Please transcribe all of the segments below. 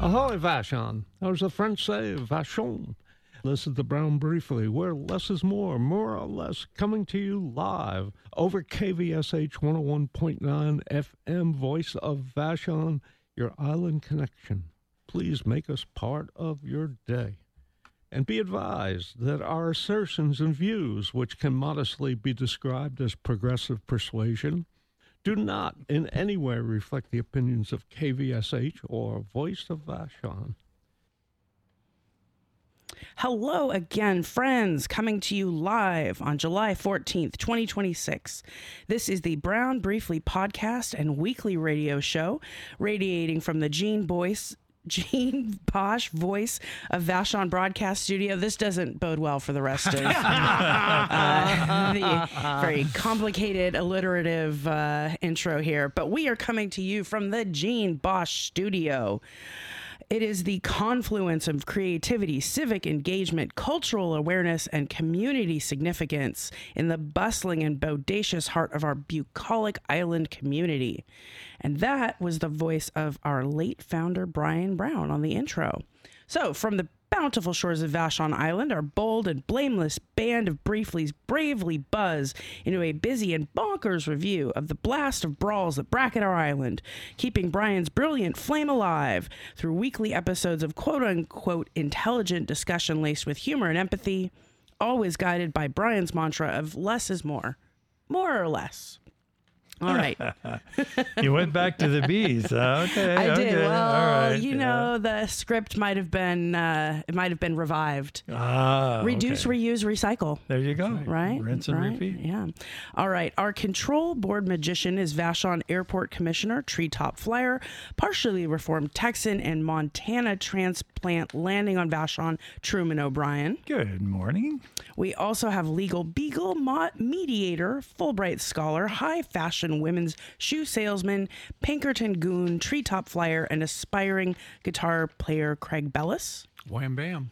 Ahoy, Vashon. As the French say, Vachon. This is the Brown Briefly, where less is more or less, coming to you live over KVSH 101.9 FM, voice of Vashon, your island connection. Please make us part of your day. And be advised that our assertions and views, which can modestly be described as progressive persuasion, do not in any way reflect the opinions of KVSH or Voice of Vashon. Hello again, friends, coming to you live on July 14th, 2026. This is the Brown Briefly podcast and weekly radio show, radiating from the Jean Posh voice of Vashon Broadcast Studio. This doesn't bode well for the rest of the very complicated, alliterative intro here. But we are coming to you from the Jean Bosch Studio. It is the confluence of creativity, civic engagement, cultural awareness, and community significance in the bustling and bodacious heart of our bucolic island community. And that was the voice of our late founder, Brian Brown, on the intro. So, from the bountiful shores of Vashon Island, our bold and blameless band of Brieflies bravely buzz into a busy and bonkers review of the blast of brawls that bracket our island, keeping Brian's brilliant flame alive through weekly episodes of quote-unquote intelligent discussion laced with humor and empathy, always guided by Brian's mantra of less is more or less. All right. You went back to the bees. Okay. I did. Well, all right. you know, the script might have been revived. Reduce, okay. reuse, recycle. There you go. Right. Rinse and repeat. Yeah. All right. Our control board magician is Vashon Airport Commissioner, Treetop Flyer, partially reformed Texan and Montana transplant landing on Vashon, Truman O'Brien. Good morning. We also have legal beagle, mediator, Fulbright scholar, high fashion women's shoe salesman, Pinkerton goon, treetop flyer, and aspiring guitar player Craig Bellis. Wham bam.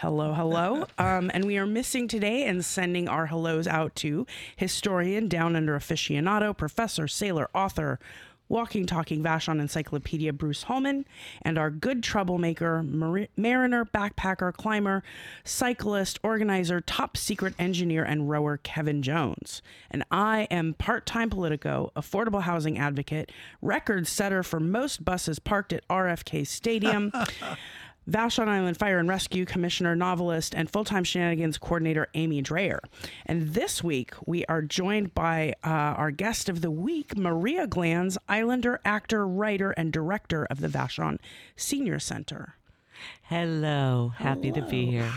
Hello. And we are missing today and sending our hellos out to historian, down under aficionado, professor, sailor, author, walking, talking Vashon encyclopedia Bruce Holman, and our good troublemaker, mariner, backpacker, climber, cyclist, organizer, top secret engineer, and rower Kevin Jones. And I am part-time Politico, affordable housing advocate, record setter for most buses parked at RFK Stadium, Vashon Island Fire and Rescue Commissioner, novelist, and full-time shenanigans coordinator Amy Dreyer. And this week, we are joined by our guest of the week, Maria Glanz, Islander, actor, writer, and director of the Vashon Senior Center. Hello. Happy to be here.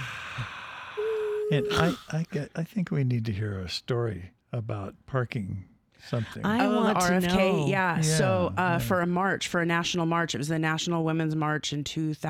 And I think we need to hear a story about parking something. I want the to RFK, know. yeah. So yeah. for a national march, it was the National Women's March in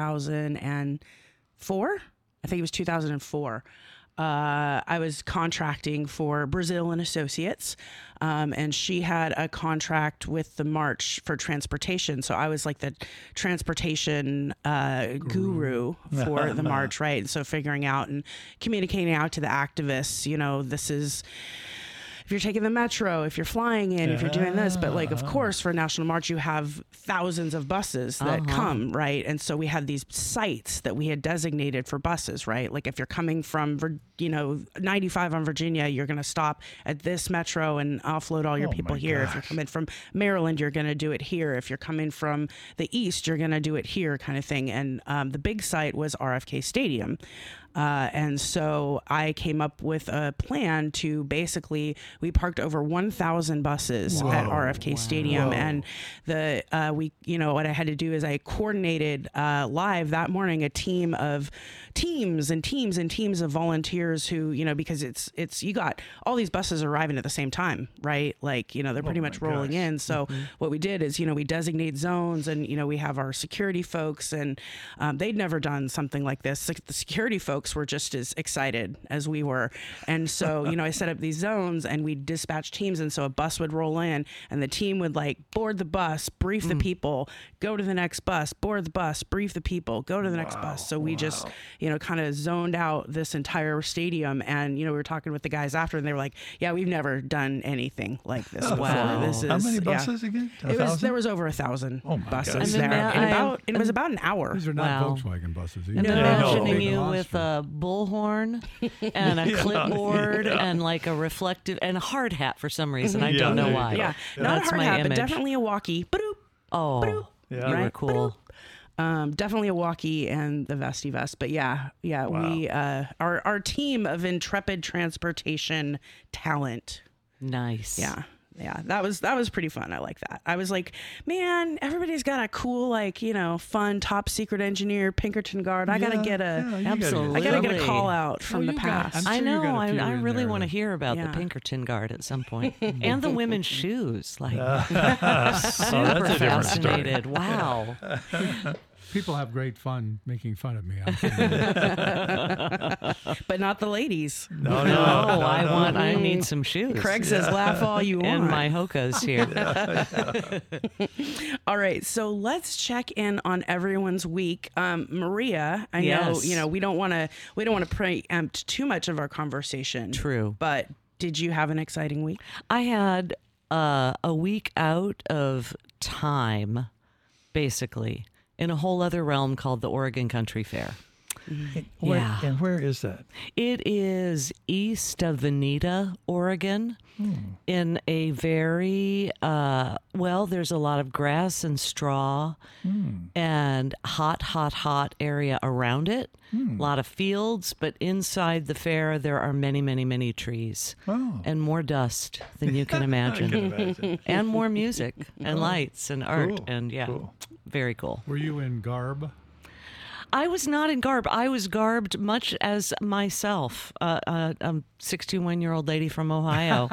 2004. I think it was 2004. I was contracting for Brazil and Associates, and she had a contract with the march for transportation. So I was like the transportation guru for the march, right? And so figuring out and communicating out to the activists, you know, this is, if you're taking the metro, if you're flying in, if you're doing this. But like, of course, for a national march, you have thousands of buses that come, right? And so we had these sites that we had designated for buses, right? Like if you're coming from, 95 on Virginia, you're going to stop at this metro and offload all your people here. Gosh. If you're coming from Maryland, you're going to do it here. If you're coming from the East, you're going to do it here, kind of thing. And the big site was RFK Stadium. And so I came up with a plan to basically, we parked over 1,000 buses at RFK Stadium. And what I had to do is I coordinated live that morning a team of teams of volunteers who, because it's you got all these buses arriving at the same time, right? Like, they're pretty much rolling in. So what we did is, we designate zones and, we have our security folks, and they'd never done something like this. Like the security folks folks were just as excited as we were. And so, I set up these zones and we dispatch teams. And so a bus would roll in and the team would like board the bus, brief the people, go to the next bus, board the bus, brief the people, go to the next bus. So we just, kind of zoned out this entire stadium. And, we were talking with the guys after and they were like, yeah, we've never done anything like this before. Wow. This is, How many buses again? There was over 1,000 buses gosh. there. And It was about an hour. These are not Volkswagen buses. And imagining you with a bullhorn and a clipboard and like a reflective and a hard hat for some reason. I don't know why. Yeah, not That's a hard my hat, image. but definitely a walkie. Ba-doop, Oh, ba-doop, you Yeah. were cool. definitely a walkie and the vesty vest. But yeah, we our team of intrepid transportation talent. Nice. Yeah, that was pretty fun. I like that. I was like, man, everybody's got a cool, fun, top secret engineer Pinkerton guard. I gotta get Absolutely. I gotta get a call out from Oh, the you got- past. I I'm sure you know. got a few I in really there want to that- hear about Yeah. the Pinkerton guard at some point, and the women's shoes. Like, that's super a different story. fascinated. Wow. People have great fun making fun of me. I'm kidding. But not the ladies. No, I need some shoes. Craig says, laugh all you want. and my Hokas here. All right, so let's check in on everyone's week. Maria, I Yes. know, we don't want to preempt too much of our conversation. True. But did you have an exciting week? I had a week out of time, basically, in a whole other realm called the Oregon Country Fair. Yeah. And where is that? It is east of Veneta, Oregon, in a very, there's a lot of grass and straw and hot area around it. A lot of fields, but inside the fair, there are many, many, many trees and more dust than you can imagine. I can imagine. And more music and lights and art. Cool. And Cool. very cool. Were you in garb? I was not in garb. I was garbed much as myself, a 61-year-old lady from Ohio.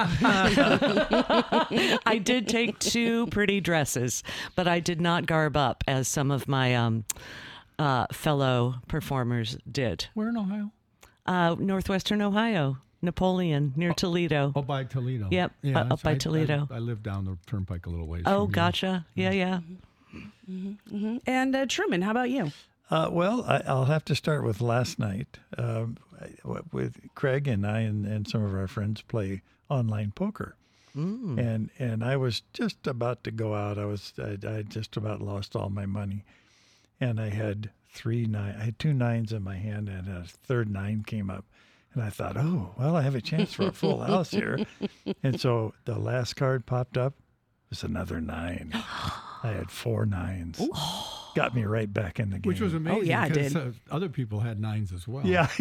I did take 2 pretty dresses, but I did not garb up as some of my fellow performers did. Where in Ohio? Northwestern Ohio, Napoleon, near Toledo. Oh, by Toledo. Yep, up by Toledo. I live down the turnpike a little ways. Oh, from here. gotcha. Yeah. And Truman, how about you? Well, I'll have to start with last night. With Craig and I and some of our friends play online poker, and I was just about to go out. I just about lost all my money, and I had 2 nines in my hand, and a third 9 came up, and I thought, oh well, I have a chance for a full house here, and so the last card popped up. It was another 9. I had 4 9s. Got me right back in the game. Which was amazing. yeah, it because, did. Other people had 9s as well. Yeah.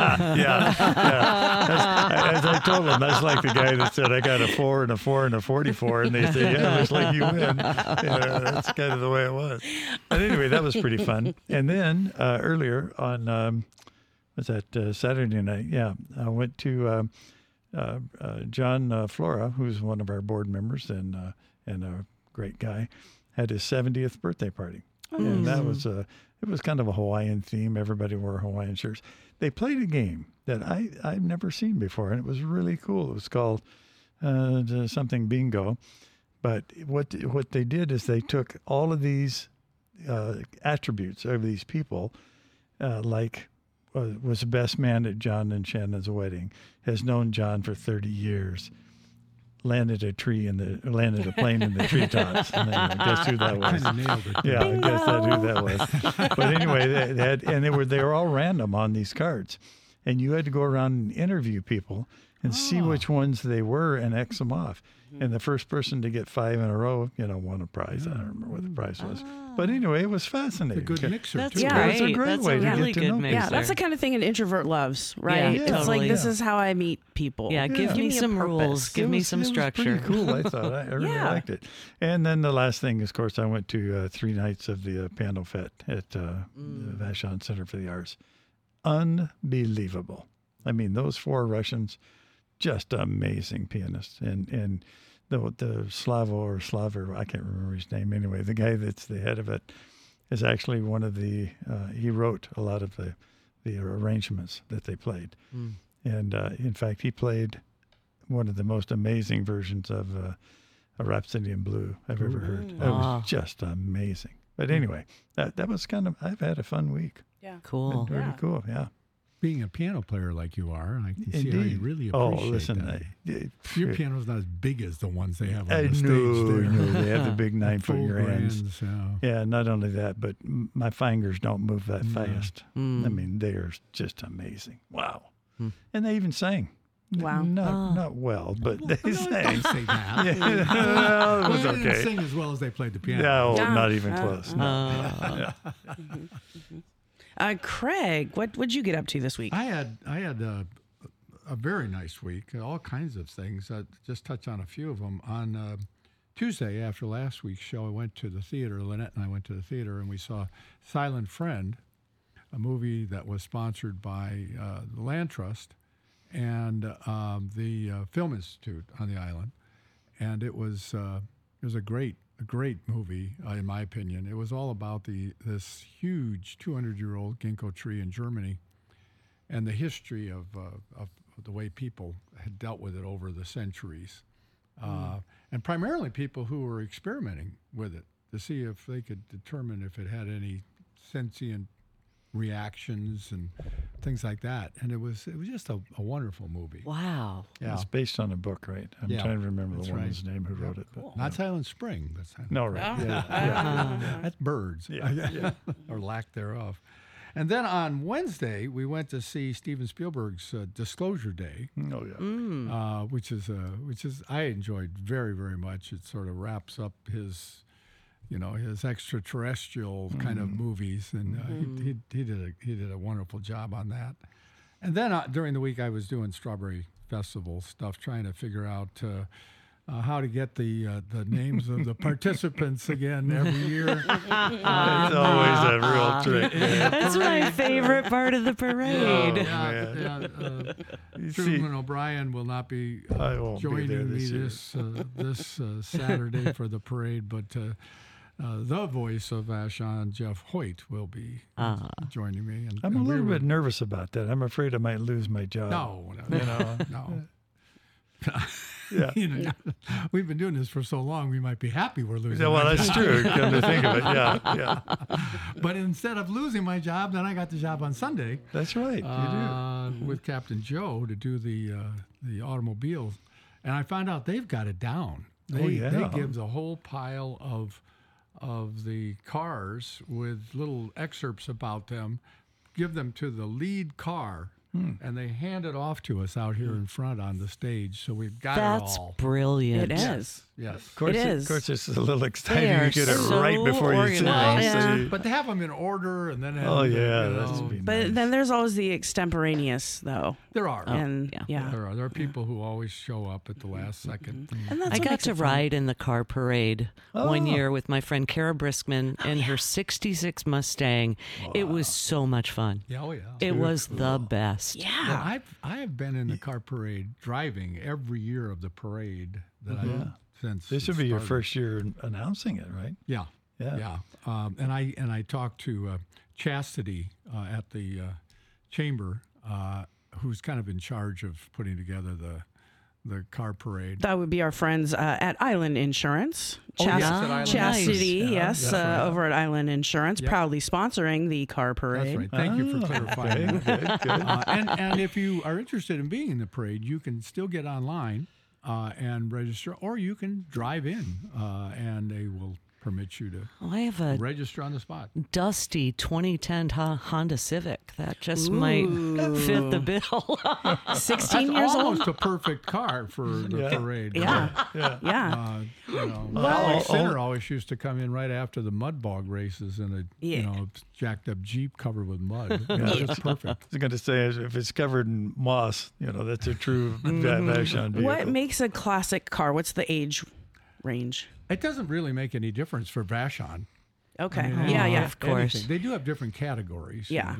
As I told them, that's like the guy that said, I got a 4 and a 4 and a 44. And they say, yeah, looks like you win. Yeah, that's kind of the way it was. But anyway, that was pretty fun. And then earlier on, Saturday night? Yeah, I went to John Flora, who's one of our board members and a great guy, had his 70th birthday party. And that was it was kind of a Hawaiian theme. Everybody wore Hawaiian shirts. They played a game that I've never seen before, and it was really cool. It was called something bingo. But what they did is they took all of these attributes of these people, was the best man at John and Shannon's wedding, has known John for 30 years, landed a plane in the treetops. And guess who that was? Kind of nailed it. Yeah, I guess that's who that was. But anyway, they were all random on these cards, and you had to go around and interview people and see which ones they were and X them off. And the first person to get 5 in a row, won a prize. I don't remember what the prize was. But anyway, it was fascinating. A good mixer, That's too. Yeah. great. It's a great That's way a to get really to good know mixer. Yeah, that's the kind of thing an introvert loves, right? Yeah, It's totally. like, this is how I meet people. Yeah, give me a some purpose. rules. Give me some It structure. was pretty cool, I thought. I really Yeah. liked it. And then the last thing, of course, I went to 3 nights of the Piano Fête at the Vashon Center for the Arts. Unbelievable. I mean, those 4 Russians, just amazing pianists. And the Slava, I can't remember his name anyway, the guy that's the head of it is actually one of the, he wrote a lot of the the arrangements that they played. And in fact, he played one of the most amazing versions of a Rhapsody in Blue I've ever heard. It was just amazing. But anyway, that was I've had a fun week. Yeah. Cool. Been really cool, yeah. Being a piano player like you are, I can see how you really appreciate that. Your piano's not as big as the ones they have on the stage there. No, they have the big 9 foot Full your hands. grands, Yeah, not only that, but my fingers don't move that fast. I mean, they are just amazing. Wow. And they even sang. Wow. Not well, but they sang. Don't say that. Well, it was They didn't okay. sing as well as they played the piano. No, Yeah. not even close. No. Craig, what'd you get up to this week? I had a very nice week. All kinds of things. Just touch on a few of them. On Tuesday, after last week's show, I went to the theater. Lynette and I went to the theater, and we saw Silent Friend, a movie that was sponsored by the Land Trust and the Film Institute on the island. And it was a great movie, in my opinion. It was all about this huge 200-year-old ginkgo tree in Germany and the history of the way people had dealt with it over the centuries. And primarily people who were experimenting with it to see if they could determine if it had any sentient reactions and things like that. And it was just a wonderful movie. Wow. Yeah. It's based on a book, right? I'm Yeah, trying to remember that's the woman's name who wrote it. But, Not Silent Spring. That's no, right. Yeah. That's birds. Yeah. Or lack thereof. And then on Wednesday, we went to see Steven Spielberg's Disclosure Day, Oh, yeah. which is I enjoyed very, very much. It sort of wraps up his extraterrestrial kind of movies, and he did a wonderful job on that. And then during the week, I was doing Strawberry Festival stuff, trying to figure out how to get the names of the participants again every year. It's always a real trick. That's my favorite part of the parade. Truman O'Brien will not be I won't be joining there me this year. this Saturday for the parade, but the voice of Vashon, Jeff Hoyt, will be joining me. And, I'm a and we little were- bit nervous about that. I'm afraid I might lose my job. No, You know? no. Yeah. We've been doing this for so long, we might be happy we're losing. Yeah, well, our that's job. true. Come to think of it, yeah. But instead of losing my job, then I got the job on Sunday That's right. You with Captain Joe to do the automobiles, and I found out they've got it down. They give the whole pile of the cars with little excerpts about them, give them to the lead car. And they hand it off to us out here in front on the stage, so we've got That's it all. brilliant. It is. Yes. Of course, It is. Of course, it's a little exciting They are to get it so right before you sit organized. down. So Yeah. you- But to have them in order and then have Oh, them, yeah, you that's know, be But nice. then there's always the extemporaneous, though. there are. And yeah. There are people who always show up at the last second. And that's I what got makes to it fun. ride in the car parade one Oh. year with my friend Kara Briskman in her 66 Mustang. It was so much fun. Yeah, oh yeah. It was the best. Well, Yeah. I have been in the car parade driving every year of the parade that I've since This it would be your started. first year announcing it, right? Yeah. Yeah. And I talked to Chastity at the chamber, who's kind of in charge of putting together the car parade. That would be our friends at Island Insurance. Oh, yes, at Island Chastity, Insurance. Yeah, yes, that's right. over at Island Insurance, Yep. proudly sponsoring the car That's parade. right. Thank you for clarifying. Okay, that. good. And if you are interested in being in the parade, you can still get online and register, or you can drive in, and they will permit you to Well, I have a register on the spot. dusty 2010 Honda Civic that just might fit the bill. 16 That's years old? almost a perfect car for the parade. Yeah. Yeah. Yeah. Alex Sinner always used to come in right after the mud bog races in a Yeah. jacked up Jeep covered with mud. It's perfect. I was going to say, if it's covered in moss, that's a true Vashon vehicle. What makes a classic car? What's the age range? It doesn't really make any difference for Vashon. Okay. I mean, yeah. of course. anything. They do have different categories. Yeah.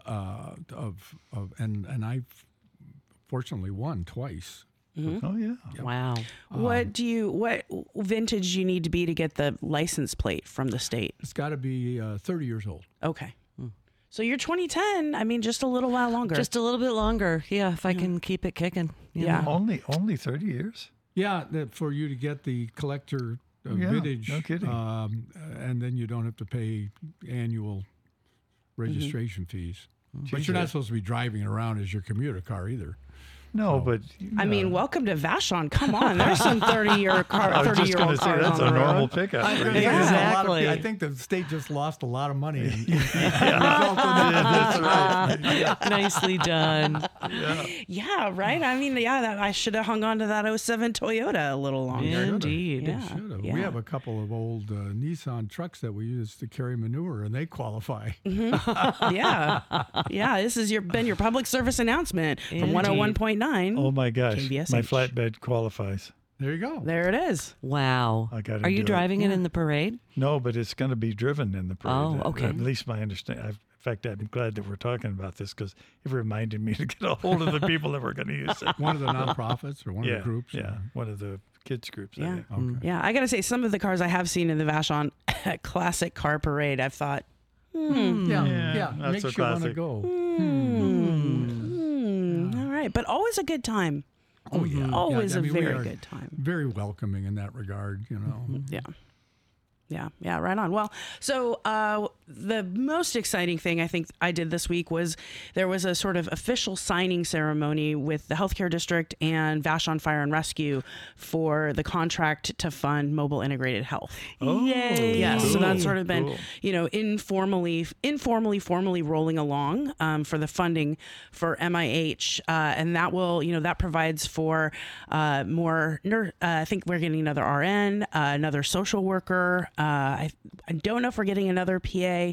And I've fortunately won twice. Oh, yeah. Wow. What vintage do you need to be to get the license plate from the state? It's got to be 30 years old. Okay. So you're 2010. I mean, just a little while longer. Just a little bit longer. Yeah, if I can keep it kicking. you Yeah. know. Only 30 years? Yeah, for you to get the collector vintage, no kidding. and then you don't have to pay annual registration fees. But Geez, you're not supposed to be driving it around as your commuter car either. No, but I mean, welcome to Vashon. Come on, there's some 30-year car, I was just 30-year-old going to say cars that's on a the normal road. pickup. Exactly. I think the state just lost a lot of money. In result of that. That's right. Nicely done. Yeah, right. I mean, I should have hung on to that '07 Toyota a little longer. Indeed. Yeah. Should have. Yeah. We have a couple of old Nissan trucks that we use to carry manure, and they qualify. Yeah, yeah. This has been your public service announcement from Indeed. 101.9. Oh my gosh, KVSH. my flatbed qualifies. There you go. There it is. Wow. I gotta Are you do it. driving it in the parade? No, but it's going to be driven in the parade. Oh, okay. At least my understanding. In fact, I'm glad that we're talking about this because it reminded me to get a hold of the people that were going to use it. One of the nonprofits or one of the groups. Yeah, one of the kids groups. I Yeah. think. Okay. Yeah, I got to say, some of the cars I have seen in the Vashon Classic Car Parade, I've thought, Yeah. not Makes so you want to classic. go. all right, but always a good time. Oh yeah. Always yeah, I a mean, we very are good time. Very welcoming in that regard. You know. Yeah, right on. Well, so the most exciting thing I think I did this week was there was a sort of official signing ceremony with the Healthcare District and Vashon Fire and Rescue for the contract to fund mobile integrated health. Yay. Yes, so that's sort of been, Cool. informally, formally rolling along for the funding for MIH, and that will, that provides for more. I think we're getting another RN, another social worker. I don't know if we're getting another PA,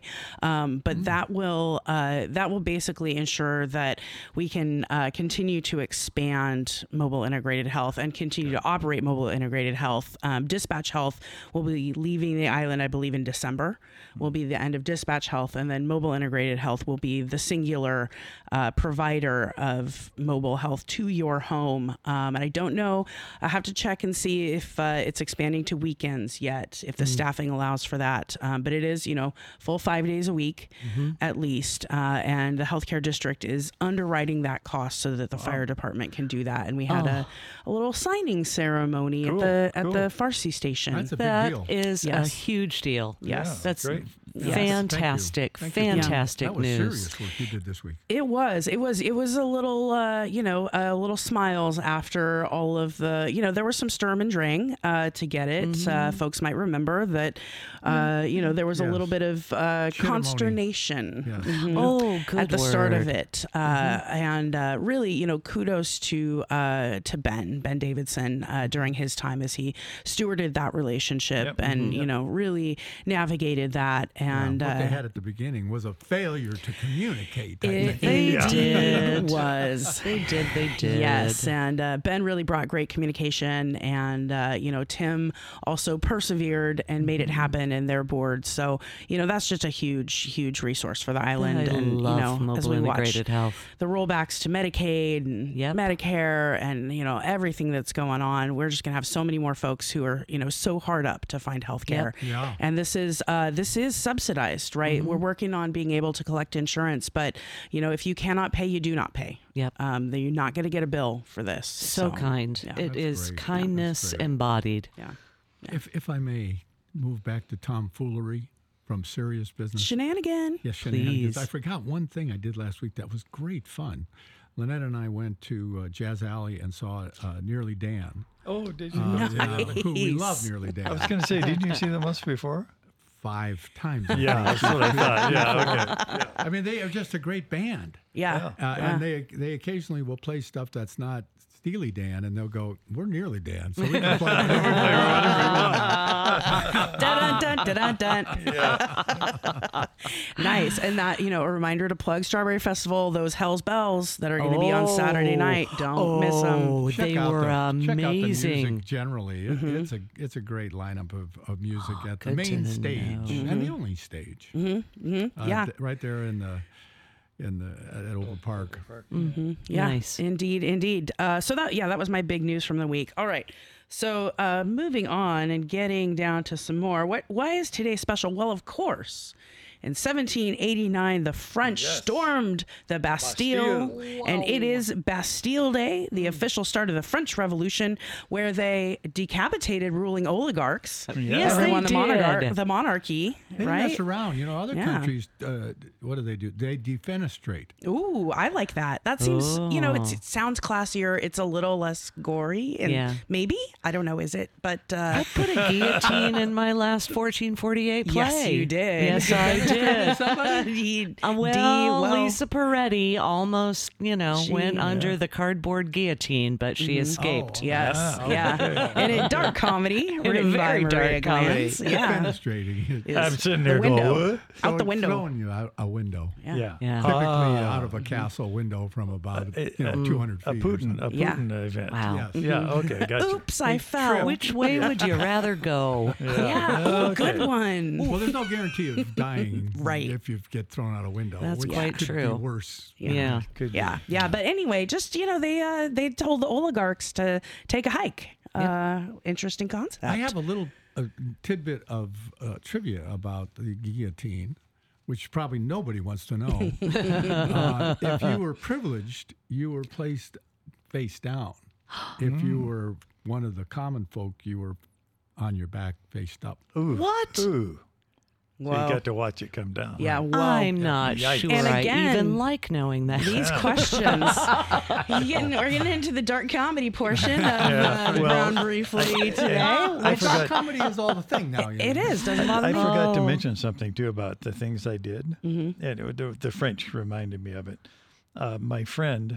but that will basically ensure that we can continue to expand mobile integrated health and continue to operate mobile integrated health. Dispatch Health will be leaving the island, I believe, in December. Will be the end of Dispatch Health, and then mobile integrated health will be the singular provider of mobile health to your home. And I don't know. I have to check and see if it's expanding to weekends yet, if the staffing allows for that. But it is, full 5 days a week at least. And the healthcare district is underwriting that cost so that the fire department can do that. And we had a little signing ceremony Cool, at cool. the Farsi station. That's a big That deal. is a Yes. huge deal. Yes. Yeah, That's great. Yes. fantastic. Thank you. Fantastic That was news. serious work you did this week. It was a little, a little smiles after all of the, there was some sturm and drang to get it. Folks might remember that, there was a Yes. little bit of consternation Yes. Oh, good at the start of word. it. And really, kudos to Ben Davidson during his time as he stewarded that relationship Yep. and, really navigated that. And what they had at the beginning was a failure to communicate. I it think. They did. was. They did. Yes, and Ben really brought great communication, and Tim also persevered and made it happen in their board. So that's just a huge resource for the island. I and love as mobile we watch integrated health. the rollbacks to Medicaid and Yep. Medicare, and everything that's going on, we're just gonna have so many more folks who are so hard up to find health care. Yep. Yeah. And this is subsidized, right? We're working on being able to collect insurance, but if you cannot pay, you do not pay. Yep. You're not going to get a bill for this. So kind. yeah. It That's is great. kindness That's great. embodied. Yeah. If I may move back to tomfoolery from serious business. Shenanigan. Yes, shenanigans. Please. I forgot one thing I did last week that was great fun. Lynette and I went to Jazz Alley and saw Nearly Dan. Oh, did you? Who we Nice. love Nearly I was Dan. going to say, didn't you see them once before? 5 times. Yeah, that's what I thought. Yeah, okay. I mean, they are just a great band. Yeah. And they occasionally will play stuff that's not Steely Dan, and they'll go, "We're Nearly Dan," so we can play. Dun, dun, dun, dun, dun. Nice. And that, a reminder to plug Strawberry Festival, those Hell's Bells that are going to be on Saturday night. Don't miss them. Oh, Check they out were Check out the amazing. music generally. It's a great lintup of music at the good main to stage know. and the only stage. Yeah. Right there in the at Oval Park. Yeah, Nice. Indeed. So that was my big news from the week. All right. So moving on and getting down to some more. Why is today special? Well, of course, In 1789, the French stormed the Bastille, and it is Bastille Day, the official start of the French Revolution, where they decapitated ruling oligarchs. Yes, they Everyone, did. the monarchy, They right? mess around. Other Yeah. countries, what do? They defenestrate. Ooh, I like that. That seems, it sounds classier. It's a little less gory, and Yeah. maybe, I don't know, is it? But I put a guillotine in my last 1448 play. yes, you did. Yes, I did. Well, Lisa Peretti almost, went under the cardboard guillotine, but she escaped. Yes, yeah. And a dark comedy, a written by very Maria dark comedy. Glantz. Yeah. Defenestrating. Is I'm sitting the there going, window. what? Out the window. Throwing you out a window. Yeah. Yeah. Typically Ah. out of a castle window from about 200 feet. A or Putin something. event. Wow. Yes. Yeah, okay, gotcha. Oops, I fell. Which way would you rather go? Yeah, ooh, good one. Well, there's no guarantee of dying Right. if you get thrown out a window. That's which quite could true. Be worse. Yeah. Could be. Yeah. But anyway, just they told the oligarchs to take a hike. Interesting concept. I have a little tidbit of trivia about the guillotine, which probably nobody wants to know. If you were privileged, you were placed face down. If you were one of the common folk, you were on your back, faced up. Ooh. What? Ooh. So Whoa. you got to watch it come down. Yeah, right? well, I'm not Yikes. sure And I again, even like knowing that. these questions. We're getting into the dark comedy portion of well, Brown Briefly today. I forgot. Comedy is all the thing now. It is. Doesn't bother I me. forgot to Oh. mention something too about the things I did, and the French reminded me of it. My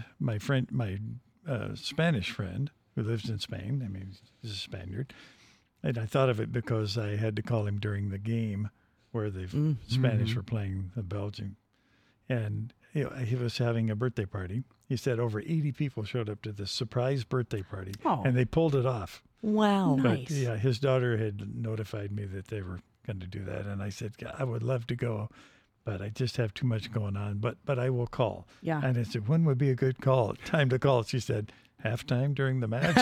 Spanish friend who lives in Spain. I mean, he's a Spaniard, and I thought of it because I had to call him during the game where the Spanish were playing the Belgium, and he was having a birthday party. He said over 80 people showed up to this surprise birthday party, Oh. and they pulled it off. Wow. Nice. But yeah, his daughter had notified me that they were going to do that, and I said I would love to go, but I just have too much going on. But I will call. Yeah. And I said, when would be a good time to call? She said, halftime during the match.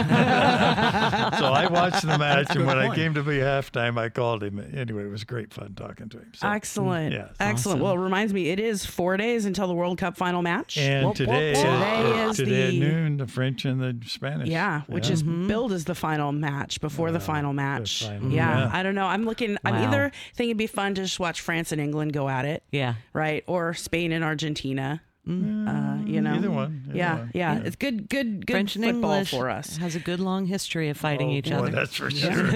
So I watched the match, and when I came to be halftime, I called him. Anyway, it was great fun talking to him. So, Excellent. yeah. Excellent. Awesome. Well, it reminds me, it is 4 days until the World Cup final match. and Whoop, whoop, today, whoop. Today is today the at noon, the French and the Spanish. Yeah, which is billed as the final match before the final match. final, yeah, yeah. I don't know. I'm looking. I'm Wow. either thinking it'd be fun to just watch France and England go at it, Yeah. right, or Spain and Argentina. Either one. Yeah. It's good French and football English for us. has a good long history of fighting each Boy, other. that's for sure.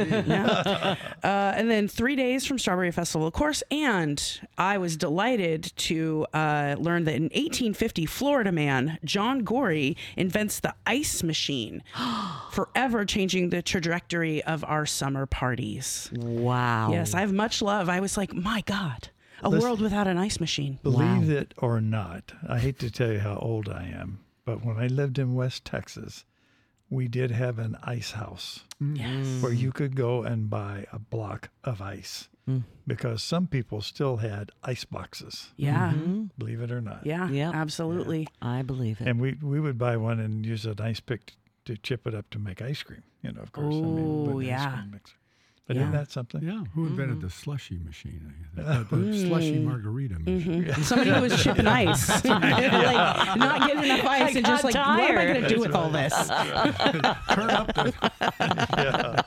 And then 3 days from Strawberry Festival, of course. And I was delighted to learn that in 1850, Florida man John Gorey invents the ice machine, forever changing the trajectory of our summer parties. Wow. Yes, I have much love. I was like, my God, a world without an ice machine. Believe it or not, I hate to tell you how old I am, but when I lived in West Texas, we did have an ice house Yes. where you could go and buy a block of ice because some people still had ice boxes, Yeah. believe it or not. Yeah. Yep. Absolutely. I believe it. And we would buy one and use an ice pick to chip it up to make ice cream, of course. Ooh, with an ice yeah. cream mixer. But Yeah. isn't that something? Yeah, who invented the slushy machine? The slushy margarita machine. Somebody who was chipping ice, like not getting enough ice, and just got like, what am I tired. going to do with all this? Turn up the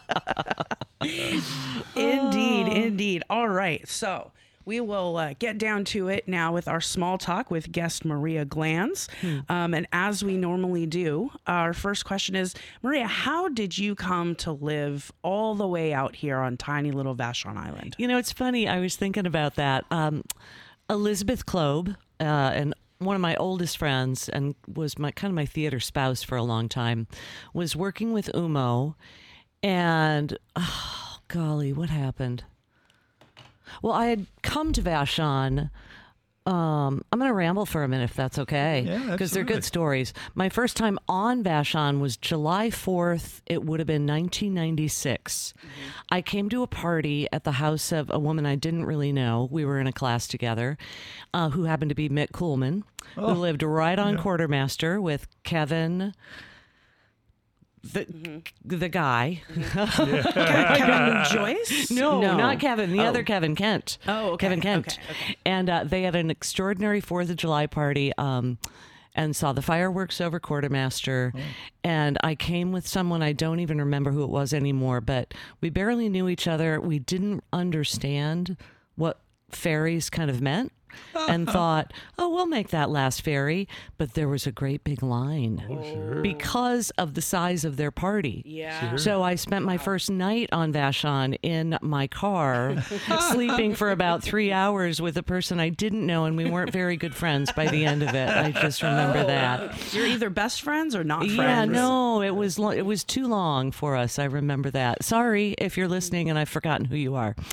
Indeed. All right. So we will get down to it now with our small talk with guest Maria Glantz. And as we normally do, our first question is, Maria, how did you come to live all the way out here on tiny little Vashon Island? It's funny. I was thinking about that. Elizabeth Kloeb, and one of my oldest friends, and was my theater spouse for a long time, was working with Umo, and oh golly, what happened? Well, I had come to Vashon. I'm going to ramble for a minute if that's okay. Yeah, because they're good absolutely. stories. My first time on Vashon was July 4th. It would have been 1996. I came to a party at the house of a woman I didn't really know. We were in a class together, who happened to be Mick Coolman, who lived right on Quartermaster with Kevin the guy. Kevin Joyce? No, not Kevin. The other Kevin Kent. Oh, okay. Kevin Kent. Okay. And they had an extraordinary 4th of July party and saw the fireworks over Quartermaster. And I came with someone, I don't even remember who it was anymore, but we barely knew each other. We didn't understand what fairies kind of meant. And thought, we'll make that last ferry. But there was a great big line because of the size of their party. Yeah. Sure. So I spent my first night on Vashon in my car, sleeping for about 3 hours with a person I didn't know, and we weren't very good friends by the end of it. I just remember that. You're either best friends or not friends. Yeah, no, it was too long for us. I remember that. Sorry if you're listening and I've forgotten who you are.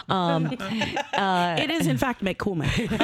It is, in fact, Mick Coolman. Sorry,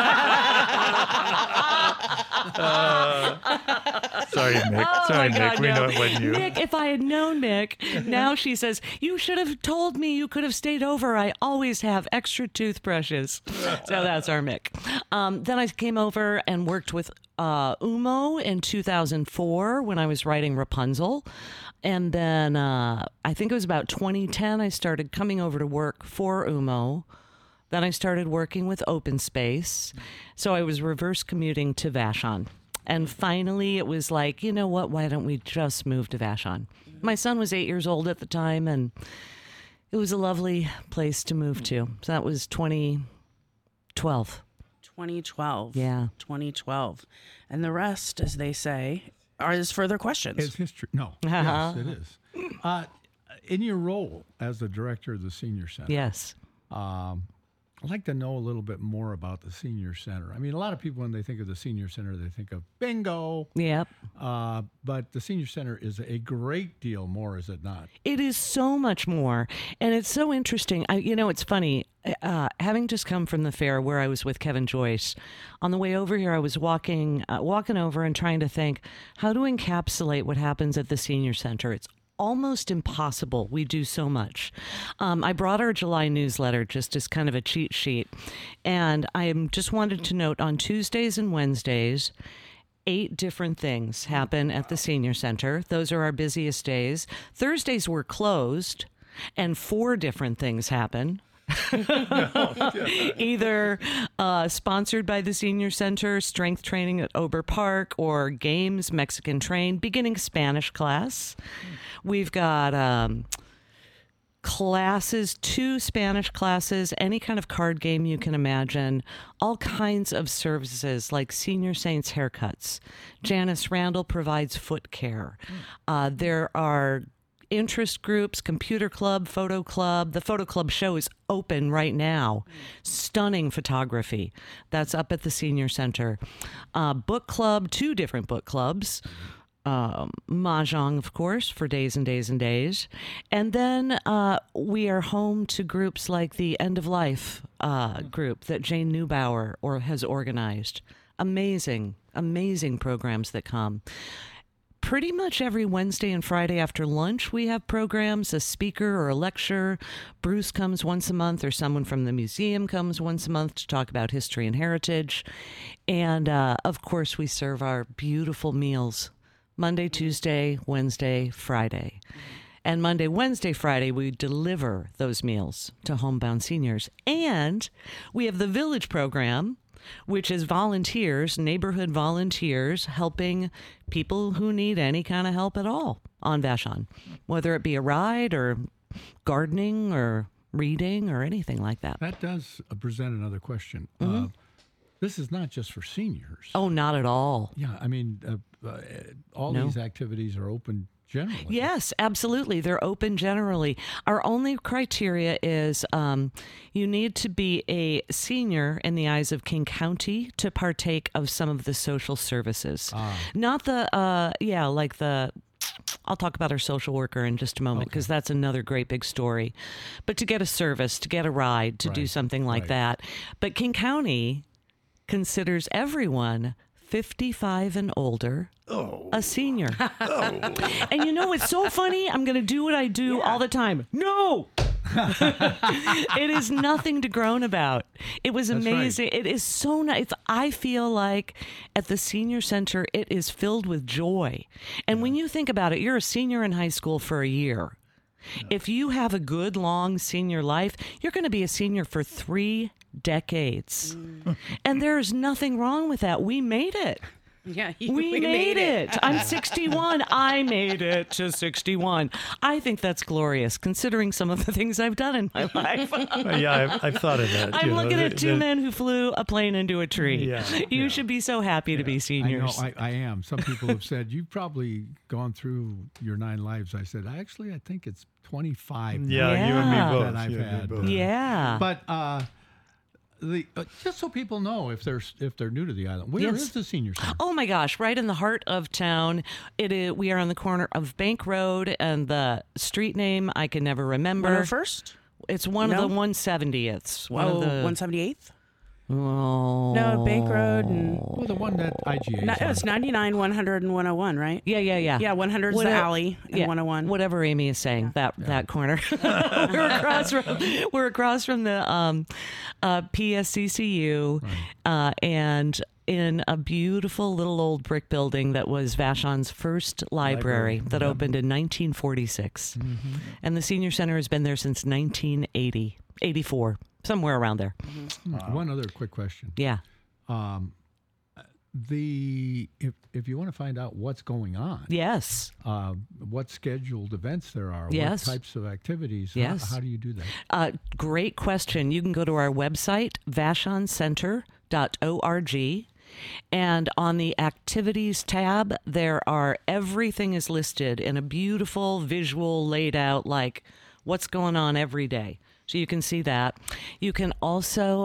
Nick. Sorry, my Nick. God, We no. know it wasn't you. Nick, if I had known Nick, now she says, you should have told me you could have stayed over. I always have extra toothbrushes. So that's our Mick. Then I came over and worked with Umo in 2004 when I was writing Rapunzel. And then I think it was about 2010, I started coming over to work for Umo. Then I started working with Open Space. So I was reverse commuting to Vashon. And finally, it was like, you know what? Why don't we just move to Vashon? My son was 8 years old at the time, and it was a lovely place to move to. So that was 2012. 2012. Yeah. 2012. And the rest, as they say, is further questions. It's history. No. Yes, it is. In your role as the director of the Senior Center, Yes. I'd like to know a little bit more about the Senior Center. I mean, a lot of people, when they think of the Senior Center, they think of bingo. Yep. But the Senior Center is a great deal more, is it not? It is so much more. And it's so interesting. It's funny. Having just come from the fair where I was with Kevin Joyce, on the way over here, I was walking over and trying to think, how to encapsulate what happens at the Senior Center. It's almost impossible. We do so much. I brought our July newsletter just as kind of a cheat sheet. And I just wanted to note on Tuesdays and Wednesdays, 8 different things happen at the Senior Center. Those are our busiest days. Thursdays were closed and 4 different things happen. Either sponsored by the Senior Center, strength training at Ober Park, or games, Mexican Train, beginning Spanish class. We've got classes, 2 Spanish classes, any kind of card game you can imagine, all kinds of services like Senior Saints haircuts. Janice Randall provides foot care. There are interest groups, computer club, photo club. The photo club show is open right now. Stunning photography. That's up at the Senior Center. Book club, 2 different book clubs. Mahjong, of course, for days and days and days. And then we are home to groups like the End of Life group that Jane Neubauer has organized. Amazing, amazing programs that come. Pretty much every Wednesday and Friday after lunch, we have programs, a speaker or a lecture. Bruce comes once a month, or someone from the museum comes once a month to talk about history and heritage. And, of course, we serve our beautiful meals Monday, Tuesday, Wednesday, Friday. And Monday, Wednesday, Friday, we deliver those meals to homebound seniors. And we have the Village program, which is volunteers, neighborhood volunteers, helping people who need any kind of help at all on Vashon, whether it be a ride or gardening or reading or anything like that. That does present another question. This is not just for seniors. Oh, not at all. Yeah, I mean, all No. these activities are open generally. Yes, absolutely. They're open generally. Our only criteria is you need to be a senior in the eyes of King County to partake of some of the social services. Not the, like the... I'll talk about our social worker in just a moment, because that's another great big story. But to get a service, to get a ride, to do something like that. But King County considers everyone 55 and older a senior. And you know, it's so funny. I'm going to do what I do all the time. No! It is nothing to groan about. It was That's right. amazing. It is so nice. I feel like at the senior center, it is filled with joy. And when you think about it, you're a senior in high school for a year. If you have a good, long senior life, you're going to be a senior for 3 decades. And there's nothing wrong with that. We made it. Yeah, We made it. I'm 61. I made it to 61. I think that's glorious, considering some of the things I've done in my life. Yeah, I've thought of that. I'm you know, looking at the- two the- men who flew a plane into a tree. Yeah, You should be so happy to be I know, seniors. I am. Some people have said, you've probably gone through your 9 lives. I said, I think it's 25 now Yeah, you and me Yeah. both. that I've you and me had. both. Yeah. But just so people know if they're new to the island, where is Yes. the senior center? Oh my gosh! Right in the heart of town. We are on the corner of Bank Road and the street name I can never remember. 101st? It's one No? of the 178ths. One Oh, of the 178th? Oh. No, Bank Road and Well, the one that IGA. no, it's 99, 100, and 101, right? Yeah. Yeah, 100's the Whatever- alley and yeah, 101. Whatever Amy is saying, that corner. we're across from the PSCCU, and in a beautiful little old brick building that was Vashon's first library that opened in 1946. And the senior center has been there since 1980, 84, somewhere around there. One other quick question. Yeah. If you want to find out what's going on, Yes. what scheduled events there are, Yes. what types of activities, Yes. how do you do that? Great question. You can go to our website, vashonCenter.org. And on the activities tab, everything is listed in a beautiful visual laid out, like what's going on every day. So you can see that. You can also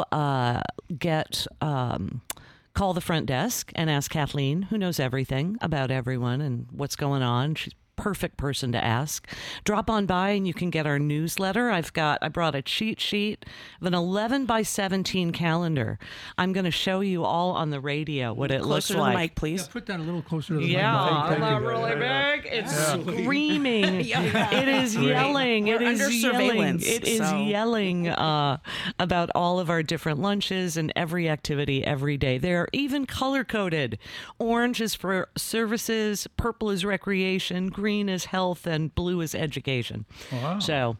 call the front desk and ask Kathleen, who knows everything about everyone and what's going on. She's perfect person to ask. Drop on by and you can get our newsletter. I brought a cheat sheet of an 11 by 17 calendar. I'm going to show you all on the radio what it looks Closer to like. the mic, please. Put that a little closer to the Yeah, mic. not really big. It's screaming. Yeah. It is yelling. We're It is under yelling. surveillance, It is so. yelling about all of our different lunches and every activity every day. They're even color coded. Orange is for services, purple is recreation, green is health, and blue is education. Wow. So,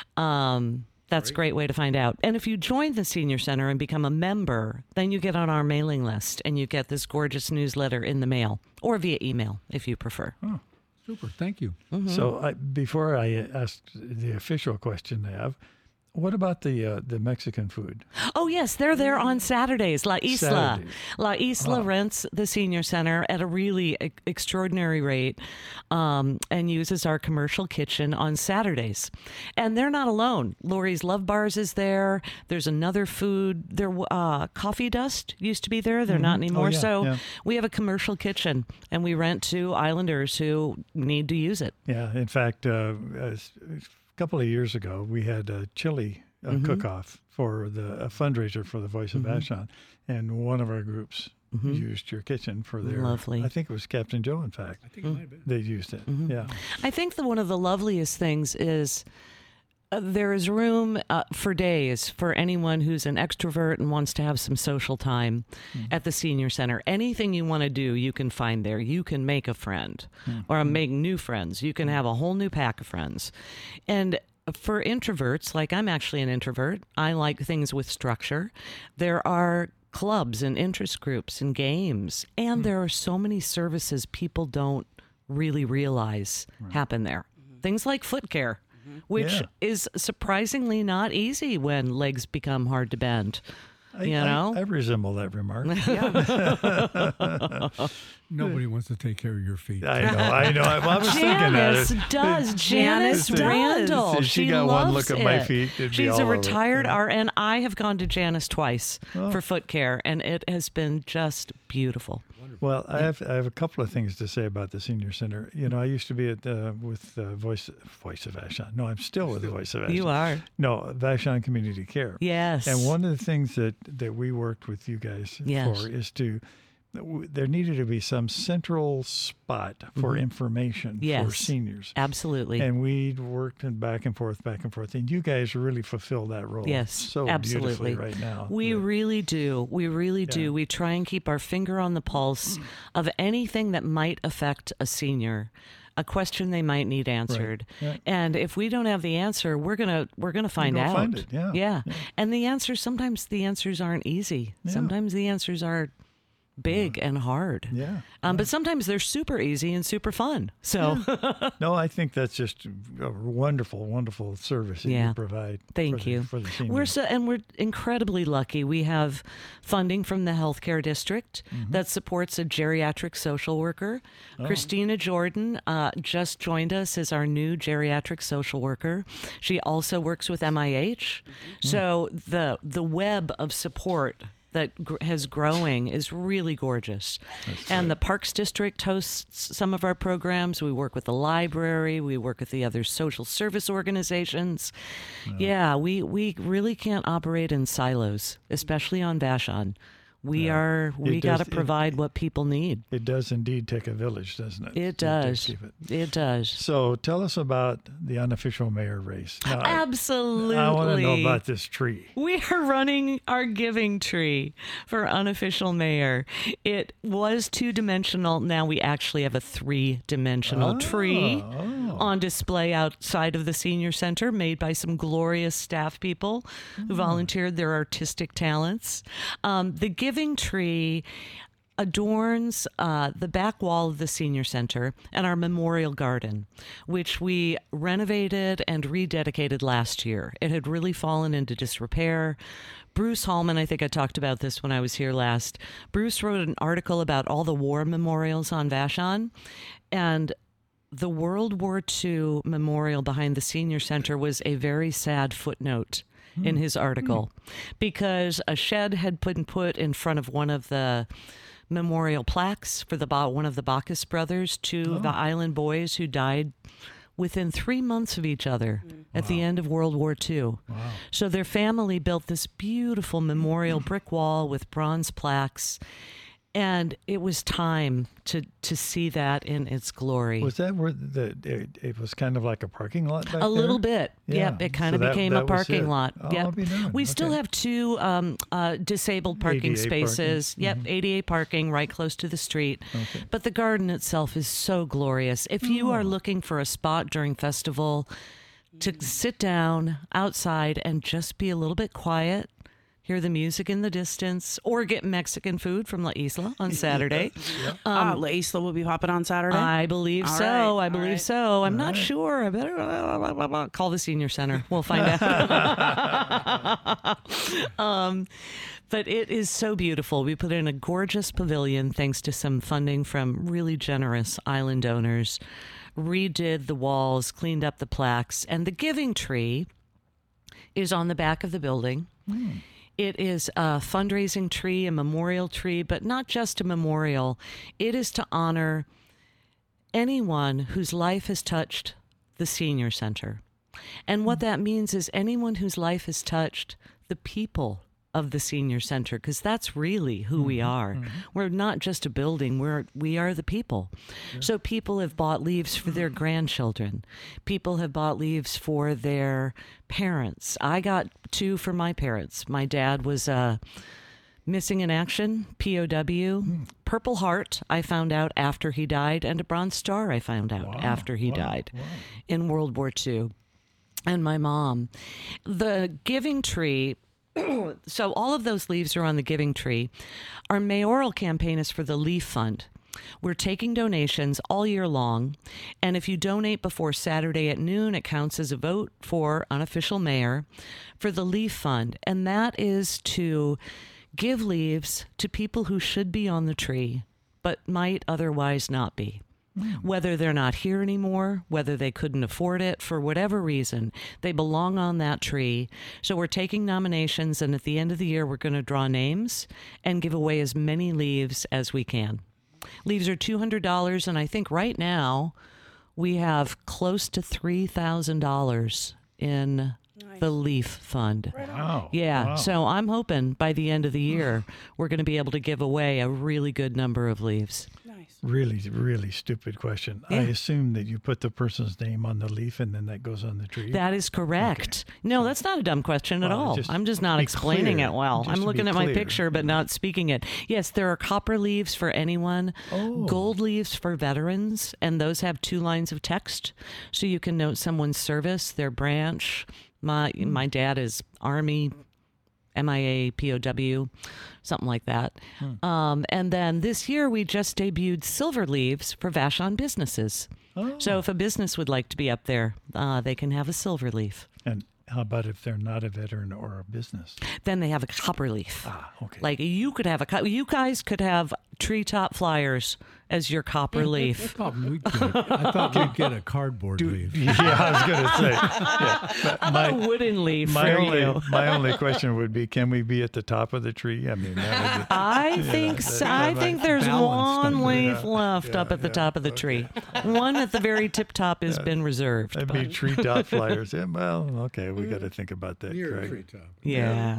that's a great way to find out. And if you join the Senior Center and become a member, then you get on our mailing list and you get this gorgeous newsletter in the mail or via email if you prefer. Super, thank you. So before I ask the official question I have, what about the Mexican food? Oh, yes, they're there on Saturdays. La Isla. Saturdays. La Isla rents the Senior Center at a really extraordinary rate and uses our commercial kitchen on Saturdays. And they're not alone. Lori's Love Bars is there. There's another food. Coffee Dust used to be there. They're not anymore. yeah, So yeah. we have a commercial kitchen, and we rent to islanders who need to use it. Yeah, in fact, a couple of years ago, we had a chili cook-off for a fundraiser for the Voice of Vashon, and one of our groups used your kitchen for their. Lovely. I think it was Captain Joe. In fact, I think it might have been. they used it. Yeah. I think one of the loveliest things is there is room for days for anyone who's an extrovert and wants to have some social time at the Senior Center. Anything you want to do, you can find there. You can make a friend or make new friends. You can have a whole new pack of friends. And for introverts, like I'm actually an introvert, I like things with structure. There are clubs and interest groups and games, and there are so many services people don't really realize happen there. Things like foot care, which Yeah. is surprisingly not easy when legs become hard to bend. I resemble that remark. Nobody wants to take care of your feet. I know. I was thinking Janice that. does. Janice does. Randall. If she got one loves look at my it. feet, it'd be She's all a over. retired RN. I have gone to Janice twice for foot care, and it has been just beautiful. Well, I have a couple of things to say about the Senior Center. You know, I used to be with Voice of Vashon. No, I'm still with the Voice of Vashon. You are. No, Vashon Community Care. Yes. And one of the things that we worked with you guys Yes. for is to there needed to be some central spot for information for Yes. seniors. Absolutely. And we worked back and forth, and you guys really fulfill that role. Yes, so absolutely. beautifully right now. We really do. We really do. We try and keep our finger on the pulse of anything that might affect a senior, a question they might need answered. Right. And if we don't have the answer, we're gonna find out. Find it. Yeah. And the answers, sometimes the answers aren't easy. Yeah. Sometimes the answers are big and hard. Yeah. But sometimes they're super easy and super fun. So No, I think that's just a wonderful, wonderful service that Yeah. you provide. Thank you. For the seniors. We're incredibly lucky. We have funding from the healthcare district that supports a geriatric social worker. Christina Jordan just joined us as our new geriatric social worker. She also works with MIH. So the web of support that has growing is really gorgeous. And the Parks District hosts some of our programs. We work with the library. We work with the other social service organizations. Yeah, we really can't operate in silos, especially on Vashon. We got to provide what people need. It does indeed take a village, doesn't it? It to does. keep it. It does. So tell us about the unofficial mayor race. Now, Absolutely. I want to know about this tree. We are running our giving tree for unofficial mayor. It was 2-dimensional. Now we actually have a 3-dimensional tree on display outside of the senior center, made by some glorious staff people who volunteered their artistic talents. The giving tree adorns the back wall of the senior center and our memorial garden, which we renovated and rededicated last year. It had really fallen into disrepair. Bruce Hallman, I think I talked about this when I was here last. Bruce wrote an article about all the war memorials on Vashon, and the World War II memorial behind the senior center was a very sad footnote in his article, because a shed had been put in front of one of the memorial plaques for one of the Bacchus brothers to the island boys who died within 3 months of each other at the end of World War II. So their family built this beautiful memorial brick wall with bronze plaques, and it was time to see that in its glory. Was that where it was kind of like a parking lot back there? A little bit. Yeah. Yep. It kind of So that became a was parking it. lot. Oh, Yep. I'll be darned. We still Okay. have 2 disabled parking ADA spaces. parking. Yep. ADA parking right close to the street. Okay. But the garden itself is so glorious. If you are looking for a spot during festival to sit down outside and just be a little bit quiet, hear the music in the distance, or get Mexican food from La Isla on Saturday. La Isla will be popping on Saturday. I believe All so. right, I believe all right. so. I'm not sure. I better call the senior center. We'll find out. But it is so beautiful. We put in a gorgeous pavilion thanks to some funding from really generous island donors. Redid the walls, cleaned up the plaques, and the giving tree is on the back of the building. It is a fundraising tree, a memorial tree, but not just a memorial. It is to honor anyone whose life has touched the senior center. And what that means is anyone whose life has touched the people of the senior center, because that's really who we are. We're not just a building, we are the people. So people have bought leaves for their grandchildren. People have bought leaves for their parents. I got 2 for my parents. My dad was missing in action, POW, Purple Heart I found out after he died, and a Bronze Star I found out after he died in World War II. And my mom. The giving tree, so all of those leaves are on the giving tree. Our mayoral campaign is for the Leaf Fund. We're taking donations all year long, and if you donate before Saturday at noon, it counts as a vote for unofficial mayor for the Leaf Fund, and that is to give leaves to people who should be on the tree but might otherwise not be. Whether they're not here anymore, whether they couldn't afford it, for whatever reason, they belong on that tree. So we're taking nominations, and at the end of the year, we're going to draw names and give away as many leaves as we can. Leaves are $200, and I think right now we have close to $3,000 in the Leaf Fund. Wow. Yeah, Wow. so I'm hoping by the end of the year we're going to be able to give away a really good number of leaves. Nice. Really, really stupid question. I Yeah. assume that you put the person's name on the leaf and then that goes on the tree. That is correct. No, that's not a dumb question at Well, all. just I'm just not be explaining clear. it well. Just I'm to be looking at my clear. picture but not speaking it. Yes, there are copper leaves for anyone, gold leaves for veterans, and those have 2 lines of text. So you can note someone's service, their branch. My dad is Army, MIA, POW, something like that. And then this year we just debuted silver leaves for Vashon businesses. So if a business would like to be up there, they can have a silver leaf. And how about if they're not a veteran or a business? Then they have a copper leaf. Okay. Like you could have you guys could have treetop flyers as your copper leaf. I thought we'd get a cardboard leaf. Yeah, I was going to say. Yeah. But A wooden leaf for you. my only question would be, can we be at the top of the tree? I mean, that would be, I think so. I think there's balanced one up there. leaf left up at the top of the tree. One at the very tip top has been reserved. that'd but- be treetop flyers. Yeah, well, okay, we got to think about that, Near a Craig. treetop. Yeah.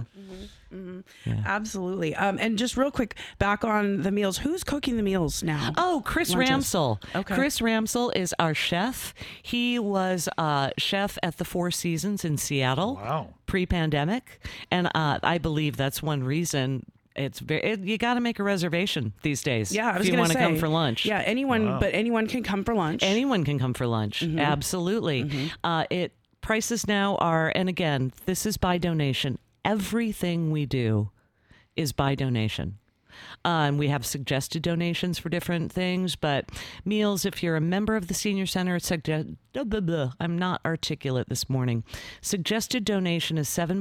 Absolutely. And just real quick, back on the meals. Who's cooking the meals now? Oh, Chris Lunches. Ramsell. Okay. Chris Ramsell is our chef. He was chef at the Four Seasons in Seattle Wow. pre-pandemic, and I believe that's one reason. It's you got to make a reservation these days. Yeah, I was if you going want to to come for lunch. Yeah, anyone, but anyone can come for lunch. Anyone can come for lunch. Mm-hmm. Absolutely. It prices now are, and again, this is by donation. Everything we do is by donation. And we have suggested donations for different things, but meals, if you're a member of the senior center, I'm not articulate this morning. Suggested donation is $7,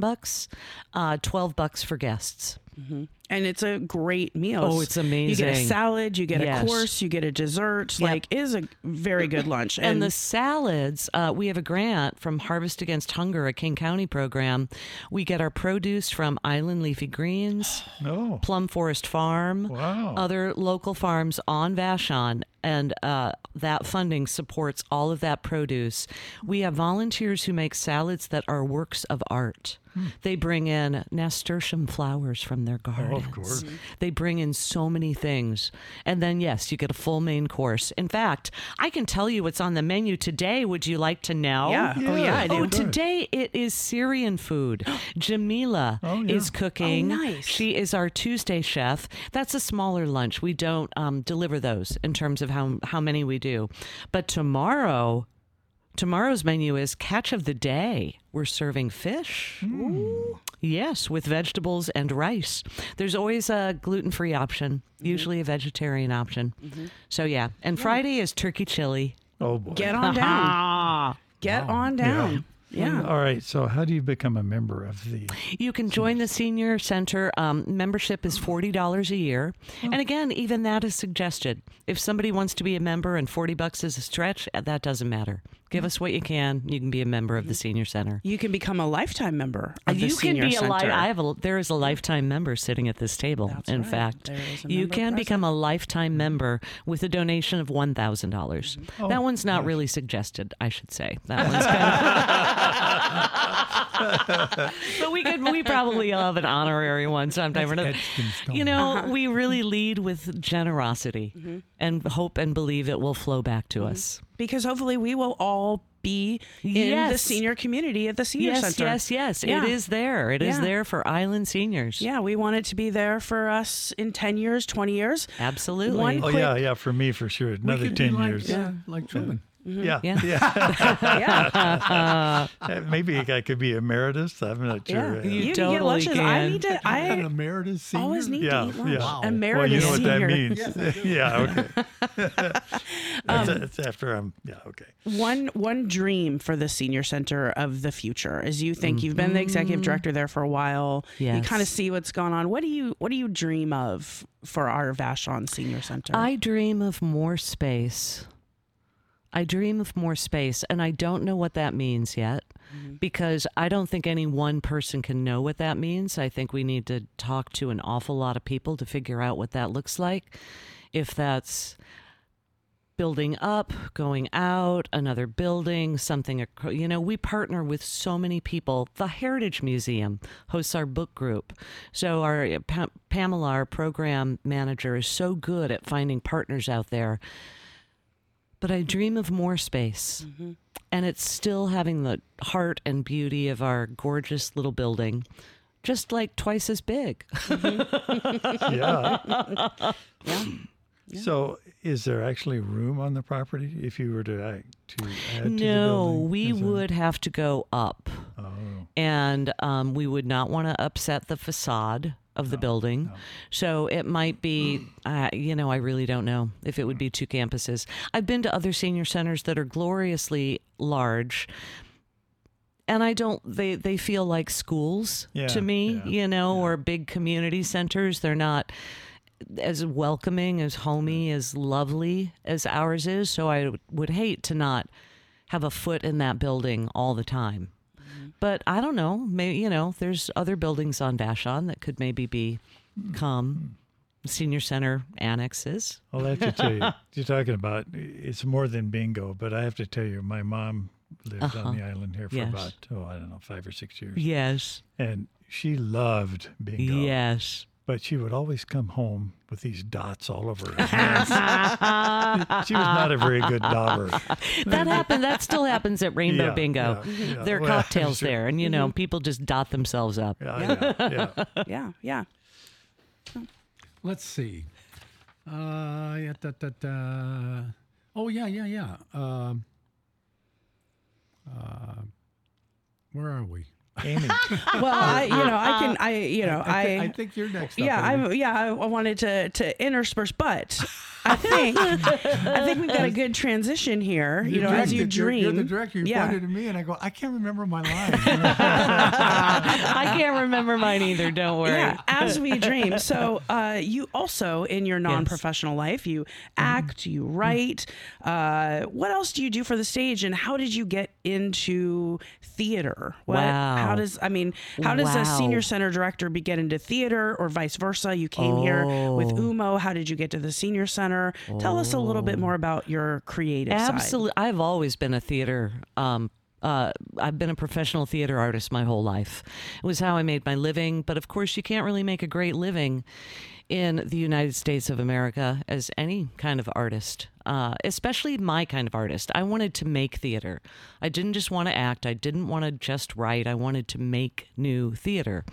$12 for guests. And it's a great meal. Oh, it's You get a amazing. salad, you get Yes. a course, you get a dessert. Yep. Like, it is a very good lunch. And the salads, we have a grant from Harvest Against Hunger, a King County program. We get our produce from Island Leafy Greens, No. Plum Forest Farm, Wow. other local farms on Vashon, and that funding supports all of that produce. We have volunteers who make salads that are works of art. They bring in nasturtium flowers from their gardens. of course. They bring in so many things. And then, yes, you get a full main course. In fact, I can tell you what's on the menu today. Would you like to know? Yeah. Oh, yeah, I do. Oh, today it is Syrian food. Jamila is cooking. Oh, nice. She is our Tuesday chef. That's a smaller lunch. We don't deliver those in terms of how many we do. But tomorrow's menu is catch of the day. We're serving fish. Yes, with vegetables and rice. There's always a gluten-free option, usually a vegetarian option. So yeah, and Friday is turkey chili. Oh, boy. Get on down. Get on down. Yeah. All right. So, how do you become a member of the? You can join the senior center. Membership is $40 a year. And again, even that is suggested. If somebody wants to be a member and $40 is a stretch, that doesn't matter. Give us what you can. You can be a member of the senior center. You can become a lifetime member of the You can senior be center. there is a lifetime member sitting at this table. That's in right. fact, There is a you member can present. become a lifetime member with a donation of $1,000. That one's not really suggested, I should say. That one's kind of. But we probably have an honorary one sometime or another. Etched in stone. You know, we really lead with generosity and hope and believe it will flow back to us. Because hopefully we will all be in the Yes. senior community at the senior Yes, center. yes. Yeah. It is there. It is Yeah. there for island seniors. Yeah, we want it to be there for us in 10 years, 20 years. Absolutely. One Oh quick- yeah, for me for sure. We Another could be 10 like, years. like Truman. Yeah, Yeah. Yeah. Maybe I could be emeritus. I'm not Yeah. sure. You You can get totally lunches. I can. need to. An I emeritus senior. always need Yeah, to eat lunch. yeah. Wow. Emeritus Well, you know what senior. that means. Yeah, okay. It's after I'm. Yeah, okay. One dream for the senior center of the future is you think you've been the executive director there for a while. You Yes. kind of see what's going on. What do you dream of for our Vashon Senior Center? I dream of more space. And I don't know what that means yet because I don't think any one person can know what that means. I think we need to talk to an awful lot of people to figure out what that looks like. If that's building up, going out, another building, something, we partner with so many people. The Heritage Museum hosts our book group. So our Pamela, our program manager, is so good at finding partners out there. But I dream of more space. Mm-hmm. And it's still having the heart and beauty of our gorgeous little building, just like twice as big. Mm-hmm. Yeah. Yeah. So, is there actually room on the property if you were to add to the building? No, we would have to go up. Oh. And we would not want to upset the facade of the building. No. So it might be, I really don't know if it would be 2 campuses. I've been to other senior centers that are gloriously large, and they feel like schools to me, or big community centers. They're not as welcoming, as homey, as lovely as ours is. So I would hate to not have a foot in that building all the time. But I don't know, maybe, there's other buildings on Vashon that could maybe become senior center annexes. Well, I have to tell you, you're talking about, it's more than bingo, but I have to tell you, my mom lived on the island here for about, 5 or 6 years. Yes. And she loved bingo. Yes. But she would always come home with these dots all over her hands. She was not a very good dauber. That still happens at Rainbow Bingo. Yeah. There are cocktails there, and people just dot themselves up. Yeah. Let's see. Oh, yeah. Where are we? Amy. Well, I think you're next. I wanted to intersperse, but I think we've got a good transition here. As you dream. You're the director. You pointed at me, and I go, I can't remember my line. I can't remember mine either. Don't worry. Yeah, as we dream. So you also, in your non-professional life, you act, you write. What else do you do for the stage, and how did you get into theater? Wow. How does a senior center director get into theater, or vice versa? You came here with UMO. How did you get to the senior center? Tell us a little bit more about your creative side. Absolutely. I've always been a theater. I've been a professional theater artist my whole life. It was how I made my living. But of course, you can't really make a great living in the United States of America as any kind of artist, especially my kind of artist. I wanted to make theater. I didn't just want to act. I didn't want to just write. I wanted to make new theater.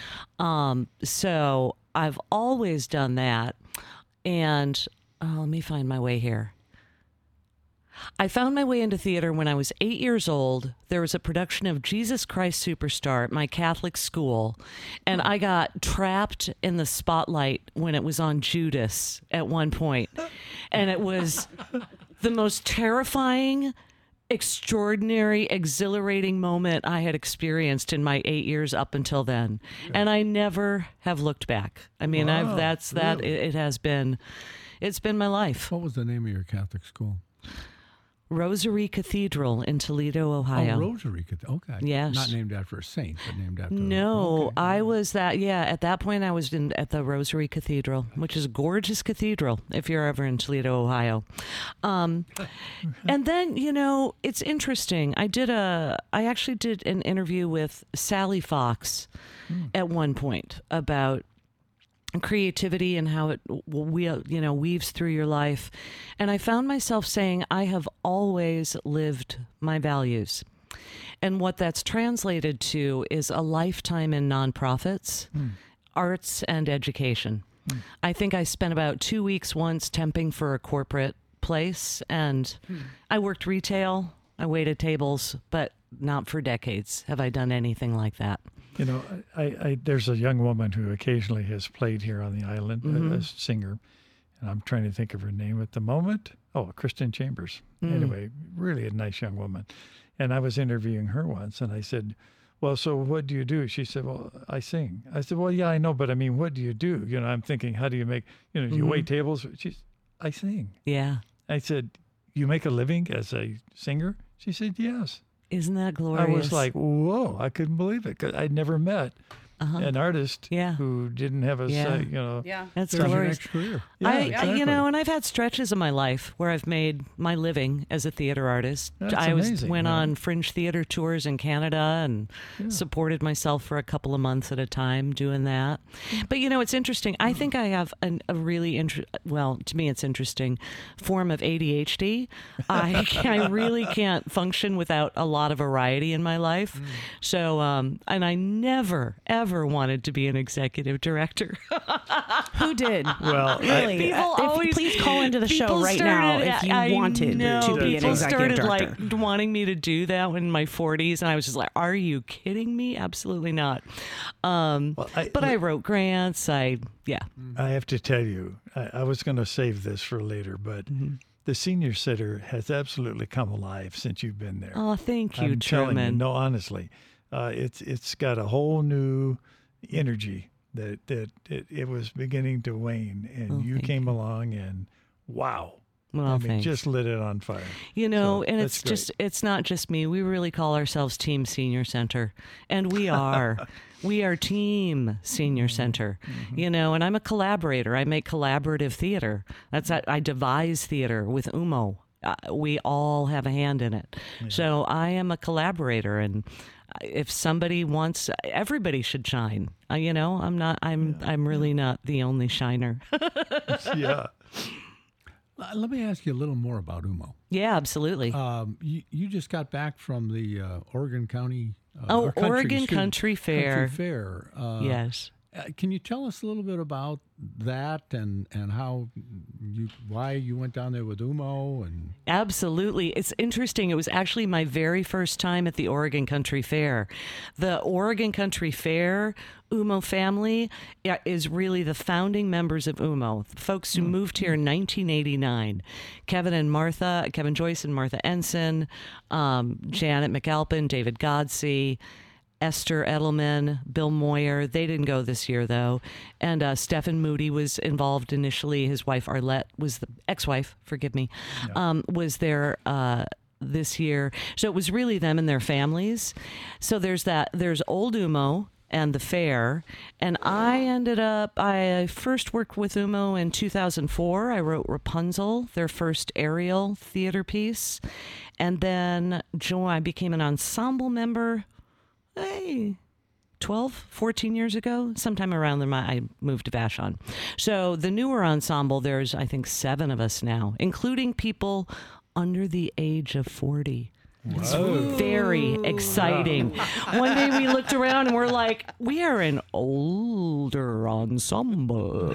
So I've always done that. And let me find my way here. I found my way into theater when I was 8 years old. There was a production of Jesus Christ Superstar at my Catholic school, and I got trapped in the spotlight when it was on Judas at one point. And it was the most terrifying, extraordinary, exhilarating moment I had experienced in my 8 years up until then. And I never have looked back. I mean, Really? It has been, it's been my life. What was the name of your Catholic school? Rosary Cathedral in Toledo, Ohio. Oh, Rosary Cathedral. Okay. Yes. Not named after a saint, but named after. No, Okay. I was at that point I was at the Rosary Cathedral, which is a gorgeous cathedral if you're ever in Toledo, Ohio. And then, it's interesting. I actually did an interview with Sally Fox at one point about creativity and how it weaves through your life. And I found myself saying, I have always lived my values. And what that's translated to is a lifetime in nonprofits, arts, and education. I think I spent about 2 weeks once temping for a corporate place, and I worked retail, I waited tables, but not for decades have I done anything like that. There's a young woman who occasionally has played here on the island, a singer, and I'm trying to think of her name at the moment. Oh, Kristen Chambers. Anyway, really a nice young woman. And I was interviewing her once, and I said, well, so what do you do? She said, well, I sing. I said, well, yeah, I know, but I mean, what do you do? I'm thinking, how do you make, do you wait tables? I sing. Yeah. I said, you make a living as a singer? She said, yes. Isn't that glorious? I was like, whoa, I couldn't believe it, because I'd never met an artist Yeah. who didn't have a Yeah. say, you know. Yeah. That's There's your glorious. next career. Yeah, You exactly. know, and I've had stretches of my life where I've made my living as a theater artist. That's I amazing, went yeah. on fringe theater tours in Canada and supported myself for a couple of months at a time doing that. But you know, it's interesting. I think I have a really well, to me, it's interesting form of ADHD. I really can't function without a lot of variety in my life. So, and I never ever wanted to be an executive director. Who did? Well, Really? People always- Please call into the show People right now started- if you I wanted know, to be an people executive started director. like wanting me to do that in my 40s, and I was just like, "Are you kidding me? Absolutely not." But I wrote grants. I have to tell you, I was going to save this for later, but the Senior Center has absolutely come alive since you've been there. Oh, thank you, I'm telling you, Truman. no, honestly, it's got a whole new energy that it was beginning to wane, and you thank came along, and wow. Well, I mean, thanks. just lit it on fire. You know, So and that's it's not just me. We really call ourselves Team Senior Center, and we are. We are Team Senior Center, you know, and I'm a collaborator. I make collaborative theater. I devise theater with UMO. We all have a hand in it. So I am a collaborator, and if somebody wants, everybody should shine. You know, I'm really not the only shiner. Yeah. Let me ask you a little more about UMO. Yeah, absolutely. You just got back from the Oregon County. Oregon Country Fair. Country Fair. Yes. Can you tell us a little bit about that and why you went down there with UMO and Absolutely. It's interesting. It was actually my very first time at the Oregon Country Fair. The Oregon Country Fair UMO family is really the founding members of UMO, folks who moved here in 1989. Kevin Joyce and Martha Ensign, Janet McAlpin, David Godsey, Esther Edelman, Bill Moyer. They didn't go this year, though. And Stephen Moody was involved initially. His wife, Arlette, was the ex-wife, forgive me, was there this year. So it was really them and their families. So there's Old UMO and the fair. And I first worked with UMO in 2004. I wrote Rapunzel, their first aerial theater piece. And then I became an ensemble member 12, 14 years ago, sometime around then I moved to Vashon. So the newer ensemble, there's, I think, 7 of us now, including people under the age of 40. It's very exciting. One day we looked around and we're like, we are an older ensemble.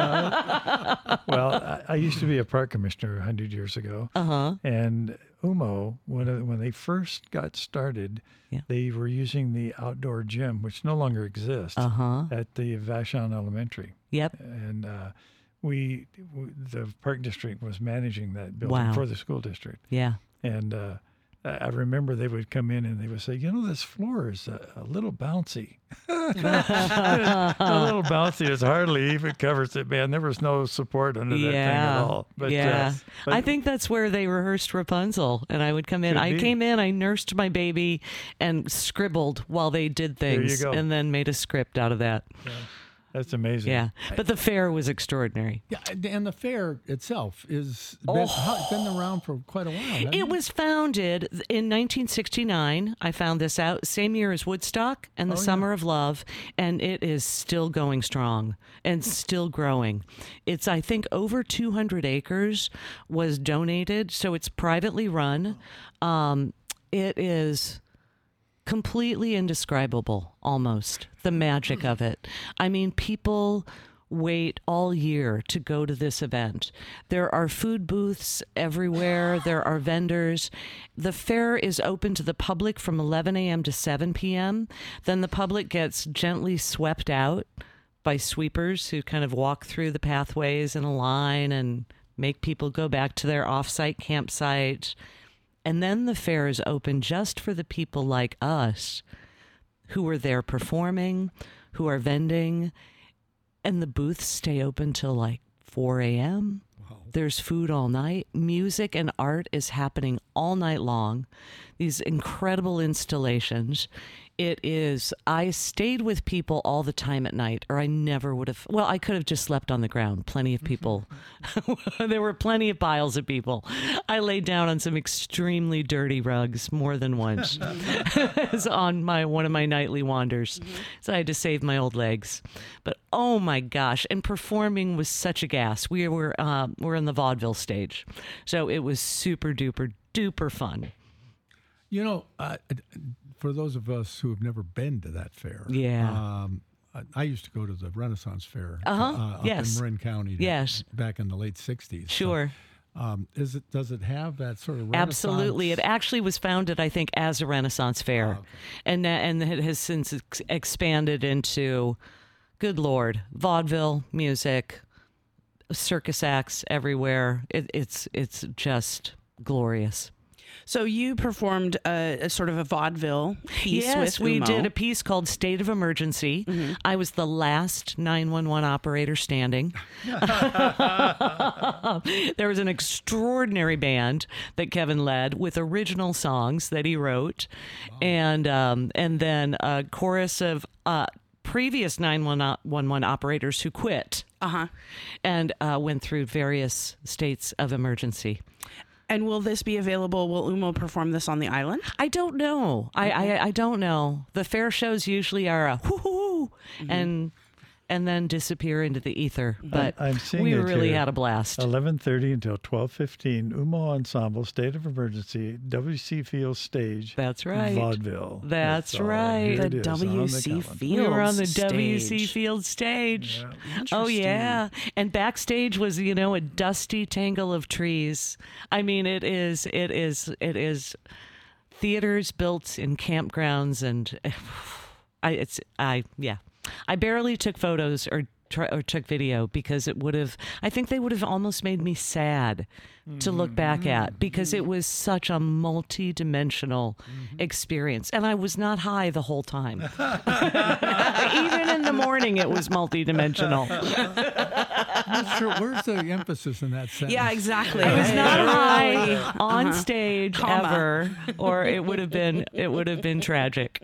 Well, I used to be a park commissioner 100 years ago. And UMO, when they first got started, they were using the outdoor gym, which no longer exists, at the Vashon Elementary. Yep. And the park district was managing that building for the school district. Yeah. And I remember they would come in and they would say, you know, this floor is a little bouncy. A little bouncy. It's hardly even covers it, man. There was no support under that thing at all. But, but I think that's where they rehearsed Rapunzel. And I would come in. I came in, I nursed my baby and scribbled while they did things. There you go. And then made a script out of that. Yeah, that's amazing. Yeah. But the fair was extraordinary. Yeah, and the fair itself has been around for quite a while. Hasn't It was founded in 1969. I found this out. Same year as Woodstock and the Summer of Love. And it is still going strong and still growing. It's, I think, over 200 acres was donated. So it's privately run. It is completely indescribable, almost, the magic of it. I mean, people wait all year to go to this event. There are food booths everywhere. There are vendors. The fair is open to the public from 11 a.m. to 7 p.m. Then the public gets gently swept out by sweepers who kind of walk through the pathways in a line and make people go back to their off-site campsite. And then the fair is open just for the people like us who are there performing, who are vending, and the booths stay open till like 4 a.m. There's food all night. Music and art is happening all night long. These incredible installations. I stayed with people all the time at night, or I never would have. Well, I could have just slept on the ground. Plenty of people. There were plenty of piles of people. I laid down on some extremely dirty rugs more than once on one of my nightly wanders. So I had to save my old legs. But oh my gosh. And performing was such a gas. We're in the vaudeville stage. So it was super duper duper fun. You know, for those of us who have never been to that fair, I used to go to the Renaissance Fair up Yes. in Marin County back in the late 60s. Sure. So, does it have that sort of Renaissance? Absolutely. It actually was founded, I think, as a Renaissance fair. Oh, okay. And it has since expanded into, good Lord, vaudeville, music, circus acts everywhere. It's just glorious. So you performed a sort of a vaudeville piece Yes, with we Umo. did a piece called State of Emergency. I was the last 911 operator standing. There was an extraordinary band that Kevin led with original songs that he wrote. Wow. And then a chorus of previous 911 operators who quit and went through various states of emergency. And will this be available? Will Umo perform this on the island? I don't know. I don't know. The fair shows usually are a hoo-hoo and then disappear into the ether. But I'm seeing we it really here. had a blast. 11:30 until 12:15. Umo Ensemble, State of Emergency, WC Field Stage. That's right. Vaudeville. That's right. Here it The is on the WC calendar. Field. We were on the stage. WC Field stage. Yeah. Oh, yeah. And backstage was, a dusty tangle of trees. I mean, it is theaters built in campgrounds, and I barely took photos or took video because I think they would have almost made me sad to look back at, because it was such a multi-dimensional experience. And I was not high the whole time. Even in the morning, it was multi-dimensional. I'm not sure. Where's the emphasis in that sentence? Yeah, exactly. I was not high on stage ever, or it would have been tragic.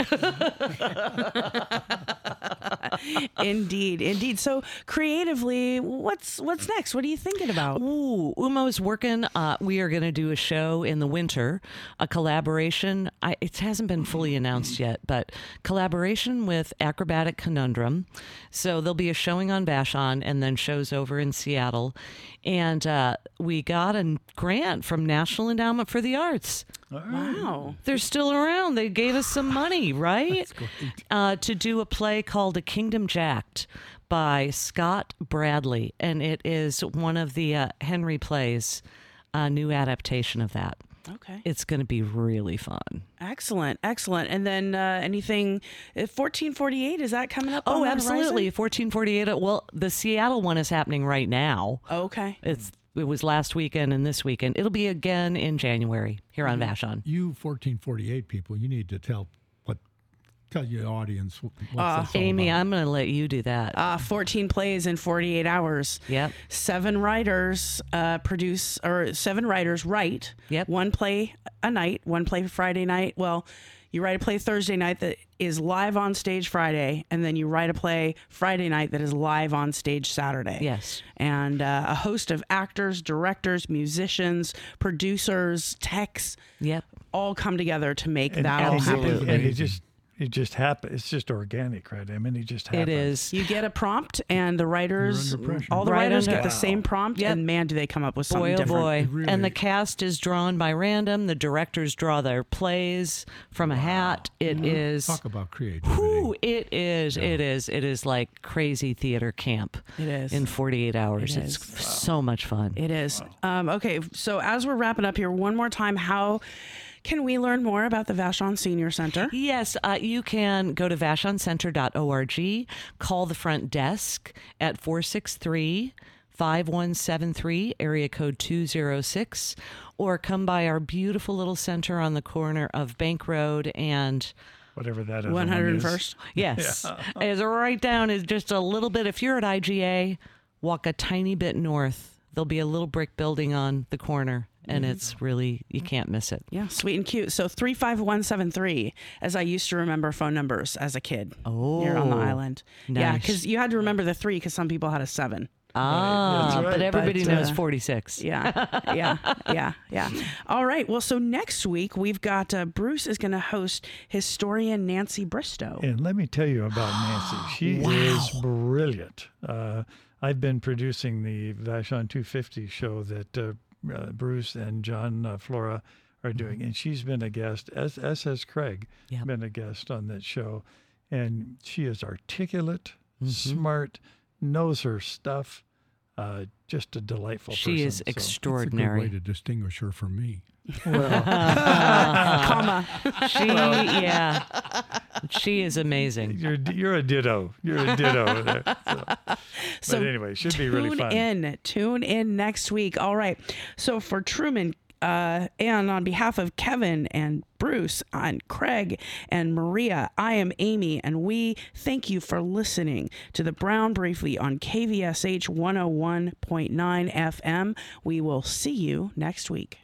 Indeed. So creatively, what's next? What are you thinking about? Ooh, Umo's working. We are going to do a show in the winter, a collaboration. It hasn't been fully announced yet, but collaboration with Acrobatic Conundrum. So there'll be a showing on Vashon and then shows over in Seattle. And we got a grant from National Endowment for the Arts. Wow. They're still around. They gave us some money, right? To do a play called A Kingdom Jacked by Scott Bradley. And it is one of the Henry plays, a new adaptation of that. Okay. It's going to be really fun. Excellent. And then anything, 1448, is that coming up on the absolutely. horizon? 1448. Well, the Seattle one is happening right now. Okay. It was last weekend and this weekend. It'll be again in January here on Vashon. You 1448 people, you need to tell your audience what's that all Amy, about. I'm going to let you do that. 14 plays in 48 hours. Yep. 7 writers write. Yep. One play a night, one play Friday night. Well, you write a play Thursday night that is live on stage Friday, and then you write a play Friday night that is live on stage Saturday. Yes. And a host of actors, directors, musicians, producers, techs, Yep. all come together to make that all absolutely. happen. And it just happens. It's just organic, right? I mean, it just happens. It is. You get a prompt, and the writers, You're under pressure. all the Right writers under- get the same prompt, Yep. and man, do they come up with something Boy, oh different. boy. It really- And the cast is drawn by random. The directors draw their plays from a hat. It is. Talk about creativity. Whew, it is. It is like crazy theater camp. It is. In 48 hours. It It's is. so much fun. It is. Okay, so as we're wrapping up here, one more time, how can we learn more about the Vashon Senior Center? Yes, you can go to vashoncenter.org, call the front desk at 463-5173, area code 206, or come by our beautiful little center on the corner of Bank Road and... Whatever that is. 101st. Yes, it's right down is just a little bit. If you're at IGA, walk a tiny bit north. there'll be a little brick building on the corner, and it's really, you can't miss it. Yeah, sweet and cute. So 35173, as I used to remember phone numbers as a kid here on the island. Yeah, nice. because you had to remember the 3 because some people had a 7. That's right. But everybody But, knows 46. Yeah. All right. Well, so next week we've got Bruce is going to host historian Nancy Bristow. And let me tell you about Nancy. She is brilliant. I've been producing the Vashon 250 show that Bruce and John Flora are doing, and she's been a guest, as has Craig, been a guest on that show. And she is articulate, smart, knows her stuff. Just a delightful person. She is That's a good extraordinary. way to distinguish her from me. Comma. She is amazing. You're a ditto. You're a ditto there. So but anyway, should be really fun. Tune in next week. All right. So for Truman, and on behalf of Kevin and Bruce and Craig and Maria, I am Amy, and we thank you for listening to the Brown Briefly on KVSH 101.9 FM. We will see you next week.